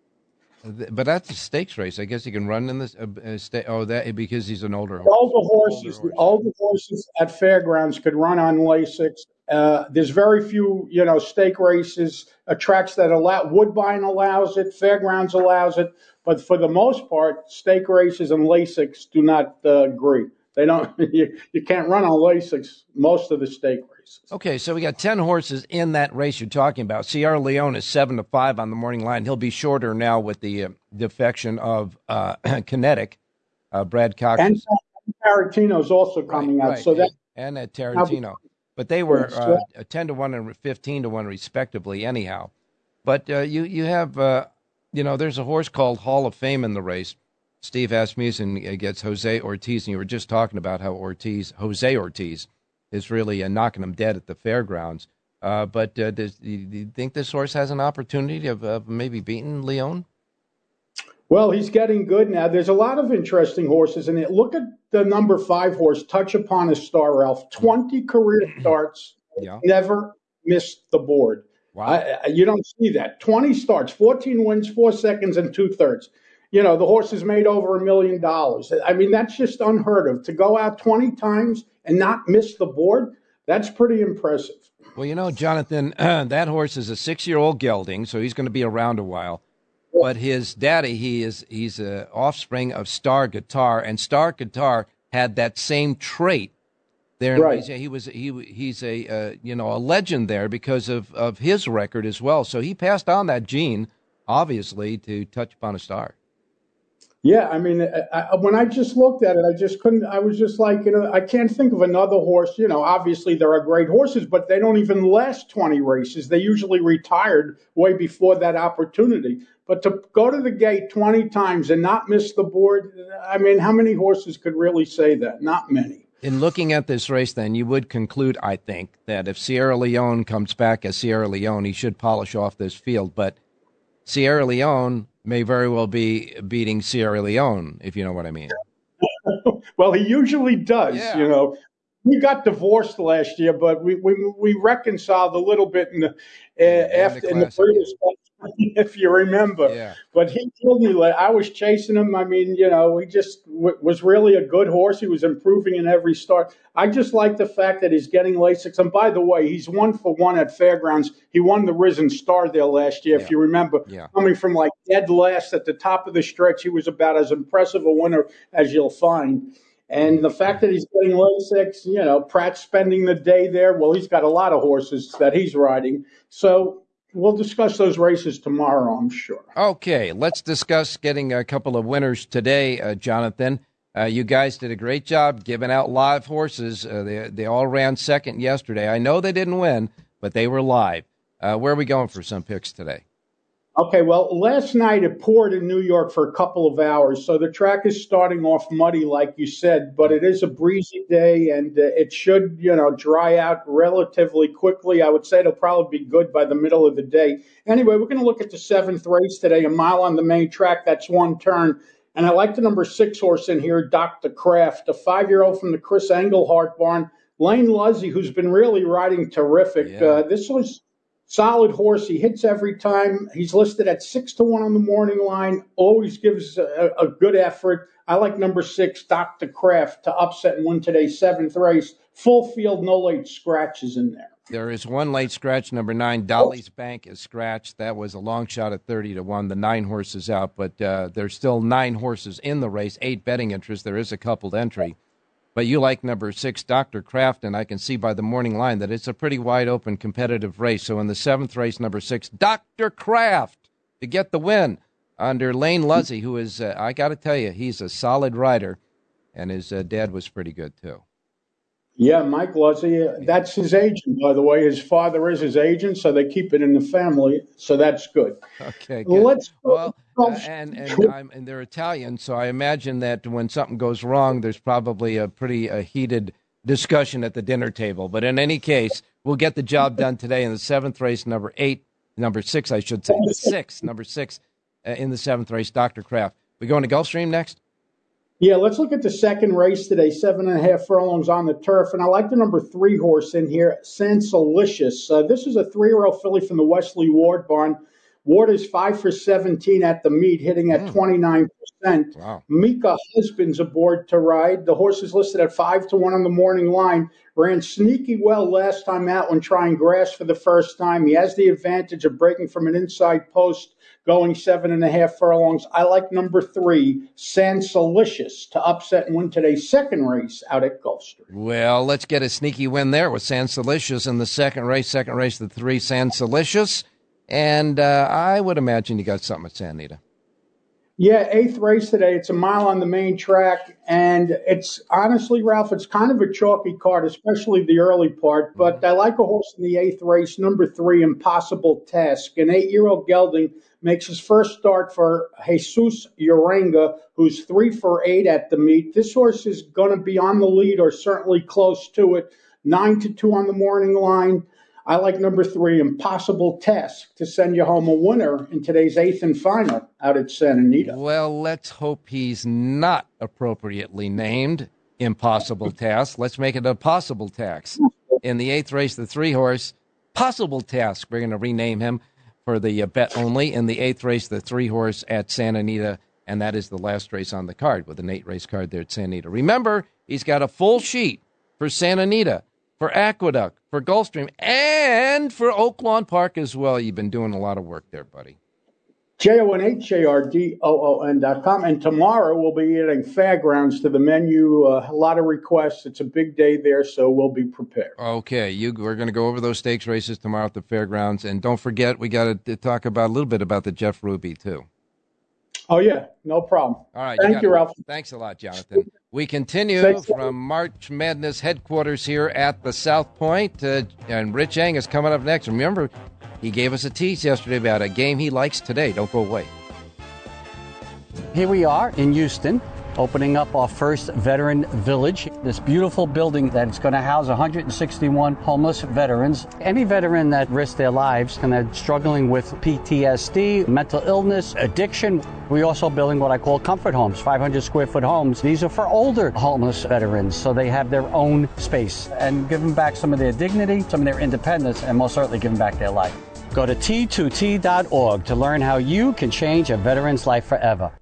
But that's a stakes race. I guess he can run in this. Uh, uh, sta- oh, that because he's an older horse. Older horses, older horse. older horses at Fairgrounds could run on Lasix. Uh, there's very few, you know, stake races, uh, tracks that allow. Woodbine allows it, Fairgrounds allows it, but for the most part, stake races and Lasix do not uh, agree. They don't. You, you can't run on Lasix most of the stake races. Okay, so we got ten horses in that race you're talking about. Sierra Leone is seven to five on the morning line. He'll be shorter now with the uh, defection of uh, Kinetic. Uh, Brad Cox and Tarantino's also coming right, out. Right. So that and at Tarantino, but they were uh, ten to one and fifteen to one respectively. Anyhow, but uh, you you have uh, you know there's a horse called Hall of Fame in the race. Steve Asmussen gets Jose Ortiz, and you were just talking about how Ortiz, Jose Ortiz, is really uh, knocking him dead at the fairgrounds. Uh, but uh, does, do you think this horse has an opportunity of uh, maybe beating Leone? Well, he's getting good now. There's a lot of interesting horses in it. Look at the number five horse, Touch Upon a Star, Ralph. twenty career starts, yeah. Never missed the board. Wow. I, you don't see that. twenty starts, fourteen wins, four seconds, and two thirds. You know, the horse has made over a million dollars. I mean, that's just unheard of. To go out twenty times and not miss the board, that's pretty impressive. Well, you know, Jonathan, uh, that horse is a six-year-old gelding, so he's going to be around a while. But his daddy, he is he's an offspring of Star Guitar, and Star Guitar had that same trait. There, right. he was he he's a uh, you know a legend there because of, of his record as well. So he passed on that gene, obviously, to Touch Upon a Star. Yeah, I mean, I, I, when I just looked at it, I just couldn't. I was just like, you know, I can't think of another horse. You know, obviously there are great horses, but they don't even last twenty races. They usually retired way before that opportunity. But to go to the gate twenty times and not miss the board, I mean, how many horses could really say that? Not many. In looking at this race, then, you would conclude, I think, that if Sierra Leone comes back as Sierra Leone, he should polish off this field. But Sierra Leone may very well be beating Sierra Leone, if you know what I mean. Well, he usually does, Yeah. you know. We got divorced last year, but we we, we reconciled a little bit in the uh, Yeah, after in in the the previous, if you remember. Yeah. But he killed me. Like, I was chasing him. I mean, you know, he just w- was really a good horse. He was improving in every start. I just like the fact that he's getting Lasix. And by the way, he's one for one at Fairgrounds. He won the Risen Star there last year, Yeah. if you remember. Yeah. Coming from like dead last at the top of the stretch, he was about as impressive a winner as you'll find. And the fact that he's getting Lasix, you know, Pratt's spending the day there. Well, he's got a lot of horses that he's riding. So we'll discuss those races tomorrow, I'm sure. Okay, let's discuss getting a couple of winners today, uh, Jonathan. Uh, you guys did a great job giving out live horses. Uh, they, they all ran second yesterday. I know they didn't win, but they were live. Uh, where are we going for some picks today? Okay, well, last night it poured in New York for a couple of hours, so the track is starting off muddy, like you said, but it is a breezy day, and uh, it should, you know, dry out relatively quickly. I would say it'll probably be good by the middle of the day. Anyway, we're going to look at the seventh race today, a mile on the main track. That's one turn, and I like the number six horse in here, Doctor Kraft, a five-year-old from the Chris Engelhart barn. Lane Luzzy, who's been really riding terrific. Yeah. Uh, this was solid horse. He hits every time. He's listed at six to one on the morning line. Always gives a, a good effort. I like number six, Doctor Kraft, to upset and win today's seventh race. Full field, no late scratches in there. There is one late scratch, number nine. Dolly's Bank is scratched. That was a long shot at thirty to one. The nine horses out, but uh, there's still nine horses in the race, eight betting interest. There is a coupled entry. But you like number six, Doctor Kraft, and I can see by the morning line that it's a pretty wide-open competitive race. So in the seventh race, number six, Doctor Kraft, to get the win under Lane Luzzy, who is, uh, I got to tell you, he's a solid rider, and his uh, dad was pretty good, too. Yeah, Mike Luzzy, uh, that's his agent, by the way. His father is his agent, so they keep it in the family, so that's good. Okay, good. Let's well, uh, and and, I'm, and they're Italian, so I imagine that when something goes wrong, there's probably a pretty uh, heated discussion at the dinner table. But in any case, we'll get the job done today in the seventh race, number eight, number six, I should say, the six, number six uh, in the seventh race, Doctor Kraft. We going to Gulfstream next? Yeah, let's look at the second race today, seven and a half furlongs on the turf. And I like the number three horse in here, Sansalicious. Uh, this is a three-year-old filly from the Wesley Ward barn. Ward is five for seventeen at the meet, hitting at mm. twenty-nine percent. Wow. Mika Husband's aboard to ride. The horse is listed at five to one on the morning line. Ran sneaky well last time out when trying grass for the first time. He has the advantage of breaking from an inside post, going seven and a half furlongs. I like number three, Sansalicious, to upset and win today's second race out at Gulfstream. Well, let's get a sneaky win there with Sansalicious in the second race. Second race, the three, Sansalicious. And uh, I would imagine you got something at Santa Anita. Yeah, eighth race today. It's a mile on the main track. And it's honestly, Ralph, it's kind of a chalky card, especially the early part. But mm-hmm. I like a horse in the eighth race, number three, Impossible Task. An eight-year-old gelding makes his first start for Jesus Uranga, who's three for eight at the meet. This horse is going to be on the lead or certainly close to it. Nine to two on the morning line. I like number three, Impossible Task, to send you home a winner in today's eighth and final out at Santa Anita. Well, let's hope he's not appropriately named Impossible Task. Let's make it a Possible Task. In the eighth race, the three horse, Possible Task. We're going to rename him for the uh, bet only. In the eighth race, the three horse at Santa Anita, and that is the last race on the card with an eight race card there at Santa Anita. Remember, he's got a full sheet for Santa Anita, for Aqueduct, for Gulfstream, and for Oaklawn Park as well. You've been doing a lot of work there, buddy. J O N H A R D O O N dot com. And tomorrow we'll be adding Fairgrounds to the menu. Uh, a lot of requests. It's a big day there, so we'll be prepared. Okay, you, we're going to go over those stakes races tomorrow at the Fairgrounds. And don't forget, we got to talk about a little bit about the Jeff Ruby, too. Oh, yeah, no problem. All right. Thank you, you, Ralph. Thanks a lot, Jonathan. We continue Thanks. from March Madness headquarters here at the South Point, uh, and Rich Eng is coming up next. Remember, he gave us a tease yesterday about a game he likes today. Don't go away. Here we are in Houston, opening up our first veteran village. This beautiful building that's going to house one hundred sixty-one homeless veterans. Any veteran that risks their lives and they're struggling with P T S D, mental illness, addiction. We're also building what I call comfort homes, five hundred square foot homes. These are for older homeless veterans, so they have their own space and give them back some of their dignity, some of their independence, and most certainly give them back their life. Go to T two T dot org to learn how you can change a veteran's life forever.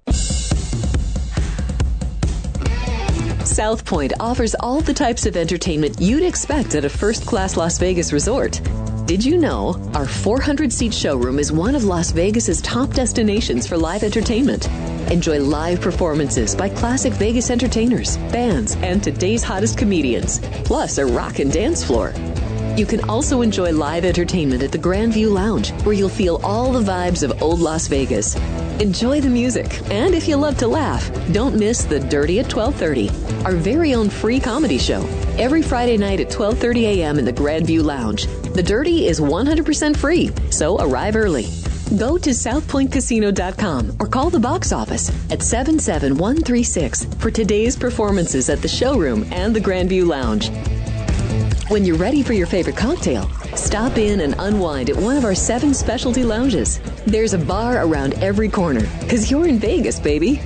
South Point offers all the types of entertainment you'd expect at a first-class Las Vegas resort. Did you know our four hundred seat showroom is one of Las Vegas's top destinations for live entertainment? Enjoy live performances by classic Vegas entertainers, bands, and today's hottest comedians, plus a rock and dance floor. You can also enjoy live entertainment at the Grandview Lounge, where you'll feel all the vibes of old Las Vegas. Enjoy the music, and if you love to laugh, don't miss The Dirty at twelve thirty, our very own free comedy show, every Friday night at twelve thirty a.m. in the Grandview Lounge. The Dirty is one hundred percent free, so arrive early. Go to south point casino dot com or call the box office at seven seven one three six for today's performances at the showroom and the Grandview Lounge. When you're ready for your favorite cocktail, stop in and unwind at one of our seven specialty lounges. There's a bar around every corner, because you're in Vegas, baby.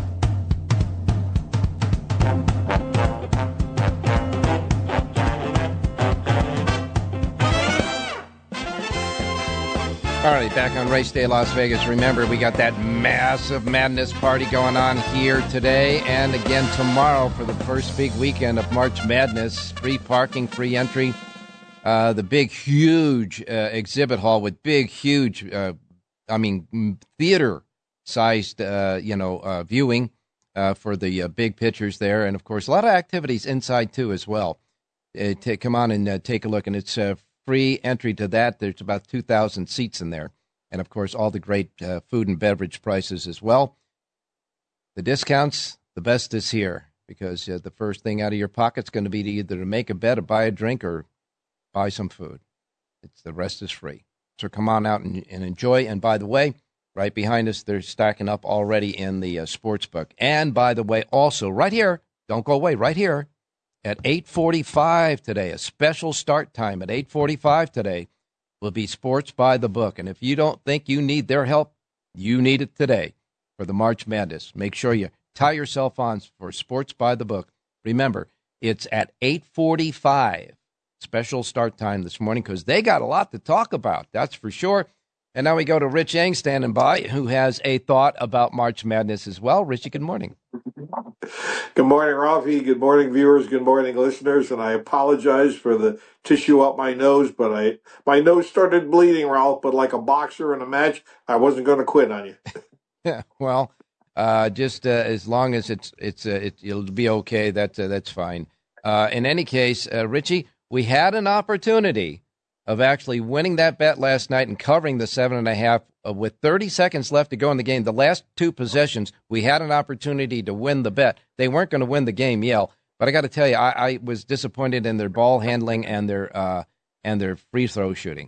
All right, back on Race Day Las Vegas. Remember, we got that massive madness party going on here today and again tomorrow for the first big weekend of March Madness. Free parking, free entry. Uh, the big, huge uh, exhibit hall with big, huge, uh, I mean, theater-sized, uh, you know, uh, viewing uh, for the uh, big pictures there. And, of course, a lot of activities inside, too, as well. Uh, to come on and uh, take a look. And it's uh, free entry to that. There's about two thousand seats in there. And, of course, all the great uh, food and beverage prices as well. The discounts, the best is here, because uh, the first thing out of your pocket is going to be to either to make a bet or buy a drink or buy some food. It's the rest is free. So come on out and, and enjoy. And, by the way, right behind us, they're stacking up already in the uh, sports book. And, by the way, also right here, don't go away, right here, at eight forty-five today, a special start time at eight forty-five today, will be Sports by the Book. And if you don't think you need their help, you need it today for the March Madness. Make sure you tie yourself on for Sports by the Book. Remember, it's at eight forty-five, special start time this morning, because they got a lot to talk about, that's for sure. And now we go to Rich Eng standing by, who has a thought about March Madness as well. Richie, good morning. Good morning, Ralphie. Good morning, viewers. Good morning, listeners. And I apologize for the tissue up my nose, but I my nose started bleeding, Ralph. But like a boxer in a match, I wasn't going to quit on you. Yeah, well, uh, just uh, as long as it's it's uh, it, it'll be okay. That's uh, that's fine. Uh, in any case, uh, Richie, we had an opportunity of actually winning that bet last night and covering the seven and a half uh, with thirty seconds left to go in the game. The last two possessions, we had an opportunity to win the bet. They weren't going to win the game, Yale. But I got to tell you, I, I was disappointed in their ball handling and their uh, and their free throw shooting.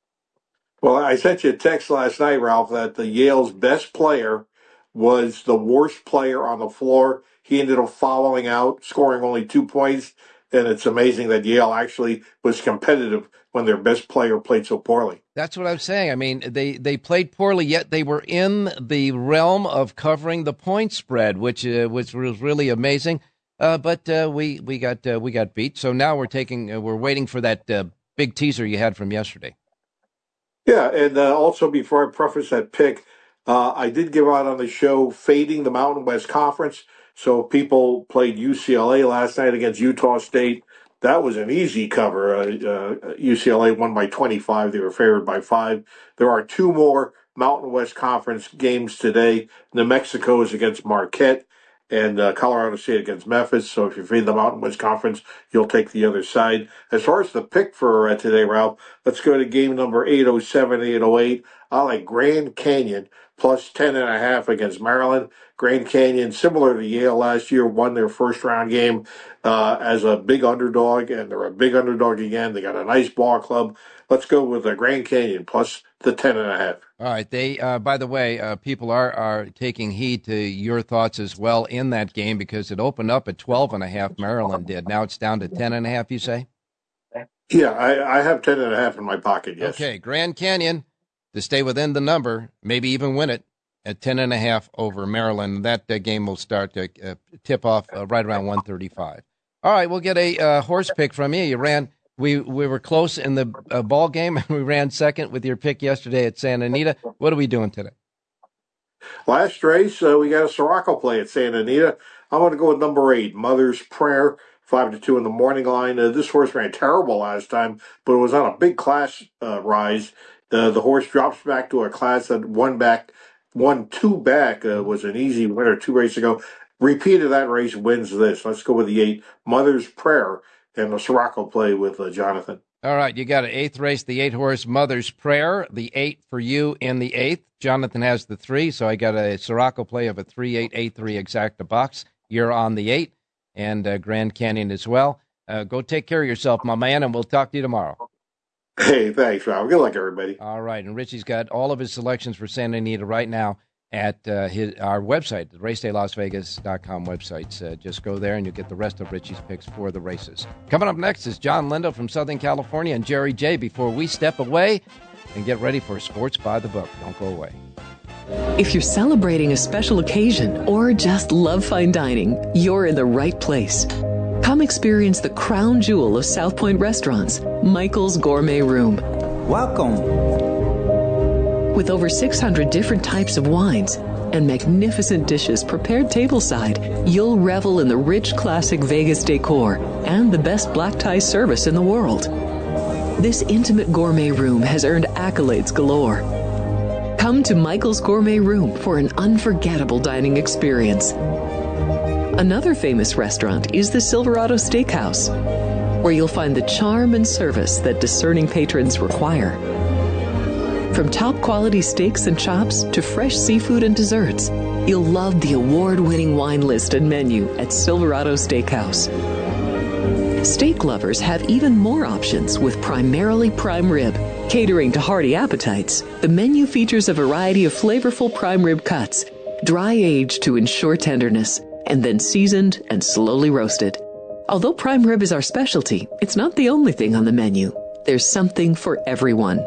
Well, I sent you a text last night, Ralph, that the Yale's best player was the worst player on the floor. He ended up fouling out, scoring only two points. And it's amazing that Yale actually was competitive when their best player played so poorly. That's what I'm saying. I mean, they, they played poorly, yet they were in the realm of covering the point spread, which uh, which was really amazing. Uh, but uh, we we got uh, we got beat. So now we're taking uh, we're waiting for that uh, big teaser you had from yesterday. Yeah, and uh, also before I preface that pick, uh, I did give out on the show fading the Mountain West Conference. So people played U C L A last night against Utah State. That was an easy cover. Uh, uh, U C L A won by twenty-five. They were favored by five. There are two more Mountain West Conference games today. New Mexico is against Marquette, and uh, Colorado State against Memphis. So if you're feeding the Mountain West Conference, you'll take the other side. As far as the pick for uh, today, Ralph, let's go to game number eight oh seven, eight oh eight. I like Grand Canyon plus ten and a half against Maryland. Grand Canyon, similar to Yale last year, won their first round game uh, as a big underdog, and they're a big underdog again. They got a nice ball club. Let's go with the Grand Canyon plus the ten and a half. All right. They, uh, by the way, uh, people are, are taking heed to your thoughts as well in that game because it opened up at twelve and a half. Maryland did. Now it's down to ten and a half, you say? Yeah, I, I have ten and a half in my pocket, yes. Okay, Grand Canyon to stay within the number, maybe even win it at ten and a half over Maryland. That uh, game will start to uh, tip off uh, right around one thirty-five. All right, we'll get a uh, horse pick from you. You ran, we we were close in the uh, ball game, and we ran second with your pick yesterday at Santa Anita. What are we doing today? Last race, uh, we got a Sirocco play at Santa Anita. I'm going to go with number eight, Mother's Prayer. Five to two in the morning line. Uh, this horse ran terrible last time, but it was on a big class uh, rise. Uh, the horse drops back to a class that won back, won two back. Uh, was an easy winner two races ago. Repeat of that race wins this. Let's go with the eight, Mother's Prayer, and the Sirocco play with uh, Jonathan. All right, you got an eighth race, the eight horse Mother's Prayer, the eight for you in the eighth. Jonathan has the three, so I got a Sirocco play of a three eight eight three exacta box. You're on the eight. And uh, Grand Canyon as well. Uh, go take care of yourself, my man, and we'll talk to you tomorrow. Hey, thanks, Rob. Good luck, everybody. All right, and Richie's got all of his selections for Santa Anita right now at uh, his, our website, the race day las vegas dot com website. Uh, just go there and you'll get the rest of Richie's picks for the races. Coming up next is John Lindo from Southern California and Jerry J. Before we step away and get ready for Sports by the Book. Don't go away. If you're celebrating a special occasion or just love fine dining, you're in the right place. Come experience the crown jewel of South Point restaurants, Michael's Gourmet Room. Welcome. With over six hundred different types of wines and magnificent dishes prepared tableside, you'll revel in the rich classic Vegas decor and the best black tie service in the world. This intimate gourmet room has earned accolades galore. Come to Michael's Gourmet Room for an unforgettable dining experience. Another famous restaurant is the Silverado Steakhouse, where you'll find the charm and service that discerning patrons require. From top quality steaks and chops to fresh seafood and desserts, you'll love the award-winning wine list and menu at Silverado Steakhouse. Steak lovers have even more options with primarily prime rib. Catering to hearty appetites, the menu features a variety of flavorful prime rib cuts, dry aged to ensure tenderness, and then seasoned and slowly roasted. Although prime rib is our specialty, it's not the only thing on the menu. There's something for everyone.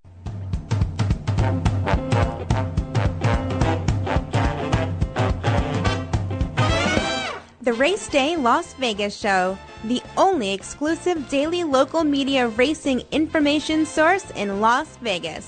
The Race Day Las Vegas Show, the only exclusive daily local media racing information source in Las Vegas.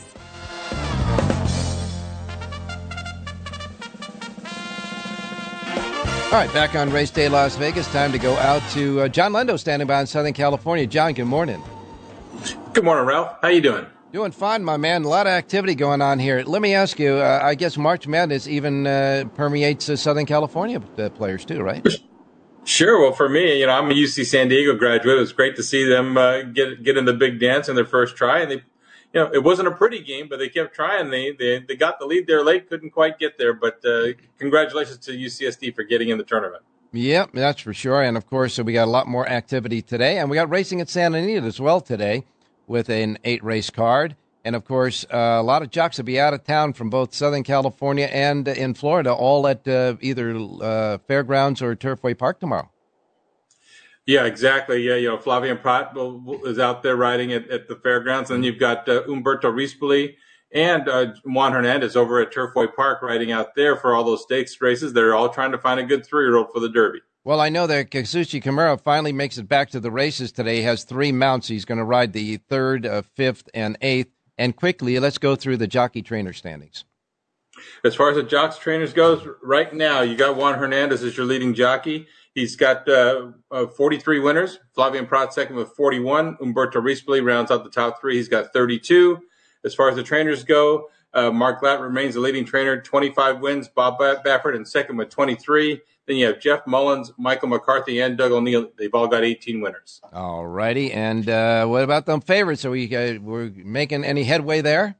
All right, back on Race Day Las Vegas. Time to go out to uh, John Lindo standing by in Southern California. John, good morning. Good morning, Ralph. How you doing? Doing fine, my man. A lot of activity going on here. Let me ask you, uh, I guess March Madness even uh, permeates uh, Southern California uh, players too, right? Sure. Well, for me, you know, I'm a U C San Diego graduate. It was great to see them uh, get get in the big dance in their first try. And they, you know, it wasn't a pretty game, but they kept trying. They they, they got the lead there late, couldn't quite get there. But uh, congratulations to U C S D for getting in the tournament. Yep, that's for sure. And, of course, so we got a lot more activity today. And we got racing at Santa Anita as well today with an eight-race card. And, of course, uh, a lot of jocks will be out of town from both Southern California and uh, in Florida, all at uh, either uh, Fairgrounds or Turfway Park tomorrow. Yeah, exactly. Yeah, you know, Flavien Prat will, will, is out there riding at, at the Fairgrounds. And you've got uh, Umberto Rispoli and uh, Juan Hernandez over at Turfway Park riding out there for all those stakes races. They're all trying to find a good three-year-old for the Derby. Well, I know that Kazuchi Kimura finally makes it back to the races today. He has three mounts. He's going to ride the third, uh, fifth, and eighth. And quickly, let's go through the jockey trainer standings. As far as the jocks trainers goes, right now you got Juan Hernandez as your leading jockey. He's got uh, uh, forty-three winners. Flavien Prat second with forty-one. Umberto Rispoli rounds out the top three. He's got thirty-two. As far as the trainers go, Uh, Mark Glatt remains the leading trainer, twenty-five wins. Bob Baffert in second with twenty-three. Then you have Jeff Mullins, Michael McCarthy, and Doug O'Neill. They've all got eighteen winners. All righty. And uh, what about them favorites? Are we uh, we're making any headway there?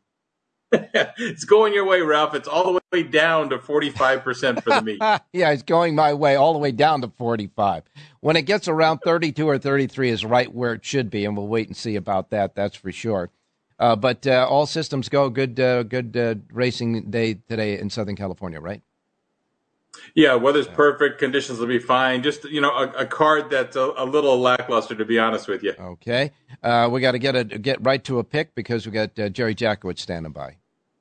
It's going your way, Ralph. It's all the way down to forty-five percent for the meet. Yeah, it's going my way all the way down to forty-five. When it gets around thirty-two or thirty-three is right where it should be, and we'll wait and see about that. That's for sure. Uh, but uh, all systems go. Good uh, good uh, racing day today in Southern California, right? Yeah, weather's perfect. Conditions will be fine. Just, you know, a, a card that's a, a little lackluster, to be honest with you. Okay. Uh, we got to get a get right to a pick because we got uh, Jerry Jackowitz standing by.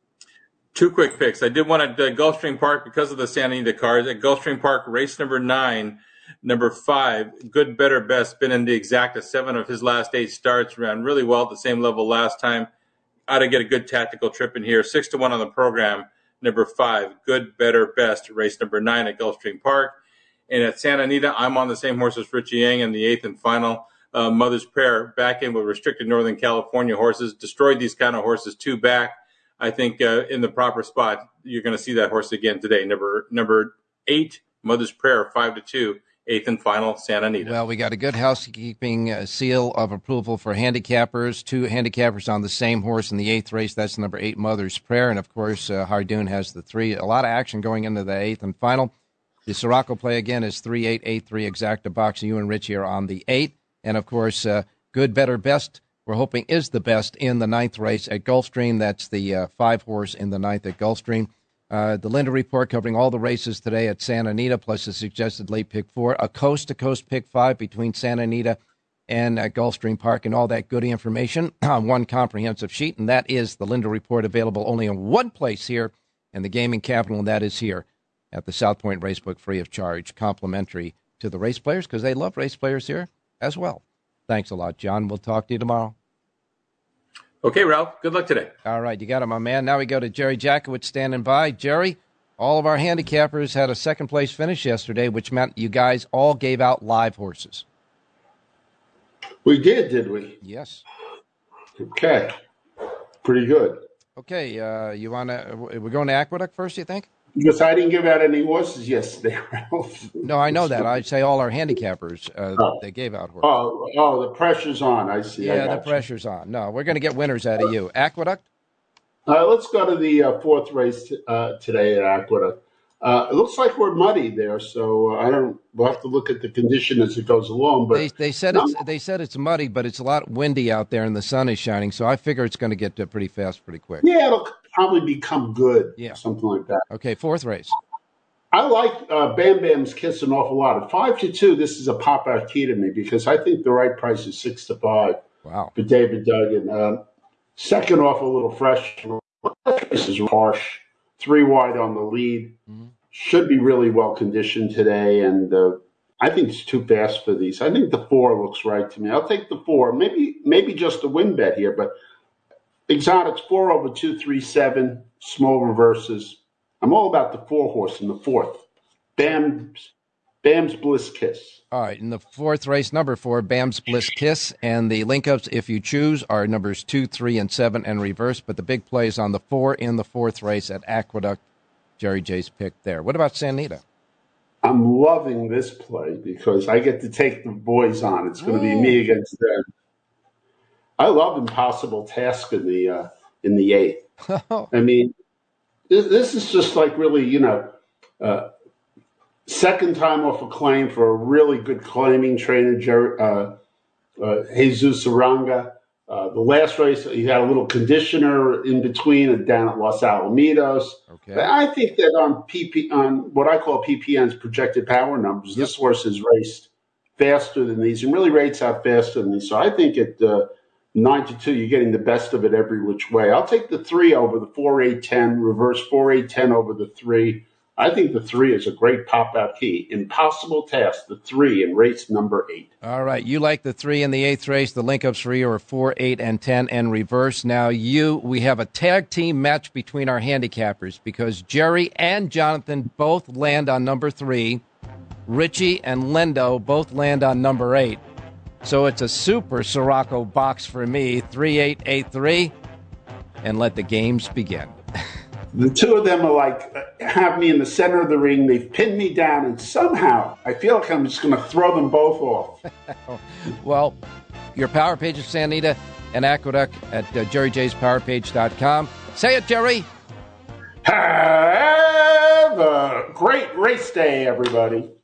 Two quick picks. I did one at uh, Gulfstream Park because of the Santa Anita cars. At Gulfstream Park, race number nine, number five, Good, Better, Best, been in the exacta seven of his last eight starts, ran really well at the same level last time. Ought to get a good tactical trip in here. Six to one on the program. Number five, Good, Better, Best, race number nine at Gulfstream Park. And at Santa Anita, I'm on the same horse as Richie Yang in the eighth and final. Uh, Mother's Prayer, back in with restricted Northern California horses. Destroyed these kind of horses, two back. I think uh, in the proper spot, you're going to see that horse again today. Number number eight, Mother's Prayer, five to two, eighth and final, Santa Anita. Well, we got a good housekeeping uh, seal of approval for handicappers. Two handicappers on the same horse in the eighth race. That's number eight, Mother's Prayer, and of course, uh, Hardoon has the three. A lot of action going into the eighth and final. The Sirocco play again is three eight eight three exacta box. You and Richie are on the eighth, and of course, uh, Good, Better, Best. We're hoping is the best in the ninth race at Gulfstream. That's the uh, five horse in the ninth at Gulfstream. Uh, the Linda Report covering all the races today at Santa Anita, plus a suggested late pick four, a coast-to-coast pick five between Santa Anita and uh, Gulfstream Park, and all that good information on one comprehensive sheet. And that is the Linda Report, available only in one place here in the gaming capital, and that is here at the South Point Racebook, free of charge, complimentary to the race players, because they love race players here as well. Thanks a lot, John. We'll talk to you tomorrow. Okay, Ralph. Good luck today. All right, you got it, my man. Now we go to Jerry Jackowitz standing by. Jerry, all of our handicappers had a second-place finish yesterday, which meant you guys all gave out live horses. We did, did we? Yes. Okay. Pretty good. Okay, uh, you want to? We're going to Aqueduct first, you think? Because I didn't give out any horses yesterday, Ralph. No, I know that. I'd say all our handicappers, uh, oh. they gave out horses. Oh, oh, the pressure's on. I see. Yeah, I the pressure's you. on. No, we're going to get winners out of you. Aqueduct? Uh, let's go to the uh, fourth race t- uh, today at Aqueduct. Uh, it looks like we're muddy there, so I don't. We'll have to look at the condition as it goes along. But they, they said no. it's they said it's muddy, but it's a lot windy out there, and the sun is shining. So I figure it's going to get uh, pretty fast, pretty quick. Yeah, it'll probably become good. Yeah, something like that. Okay, fourth race. I like uh, Bam Bam's Kiss an awful lot. At five to two, this is a pop out key to me because I think the right price is six to five. Wow. For David Duggan. Uh, second off, a little fresh. This is harsh. Three wide on the lead. Mm-hmm. Should be really well conditioned today, and uh, I think it's too fast for these. I think the four looks right to me. I'll take the four. Maybe maybe just a win bet here, but exotics four over two, three, seven, small reverses. I'm all about the four horse in the fourth. Bam's, Bam's Bliss Kiss. All right, in the fourth race, number four, Bam's Bliss Kiss, and the link-ups, if you choose, are numbers two, three, and seven, and reverse, but the big play is on the four in the fourth race at Aqueduct. Jerry J's pick there. What about Santa Anita? I'm loving this play because I get to take the boys on. It's going to be me against them. I love Impossible Task in the uh, in the eighth. I mean, this, this is just like really, you know, uh, second time off a claim for a really good claiming trainer, Jerry, uh, uh, Jesus Aranga. Uh, the last race, he had a little conditioner in between and down at Los Alamitos. Okay. But I think that on P P on what I call P P N's projected power numbers, yep. This horse is raced faster than these and really rates out faster than these. So I think at uh, nine to two, you're getting the best of it every which way. I'll take the three over the four, eight, ten, reverse four, eight, ten over the three. I think the three is a great pop-out key. Impossible Task, the three in race number eight. All right, you like the three in the eighth race. The link-ups for you are four, eight, and ten, and reverse. Now, you, we have a tag team match between our handicappers because Jerry and Jonathan both land on number three. Richie and Lendo both land on number eight. So it's a super Sirocco box for me, three eight eight three, and let the games begin. The two of them are like, have me in the center of the ring. They've pinned me down, and somehow I feel like I'm just going to throw them both off. Well, your Power Page of Santa Anita and Aqueduct at uh, jerry jays power page dot com. Say it, Jerry. Have a great race day, everybody.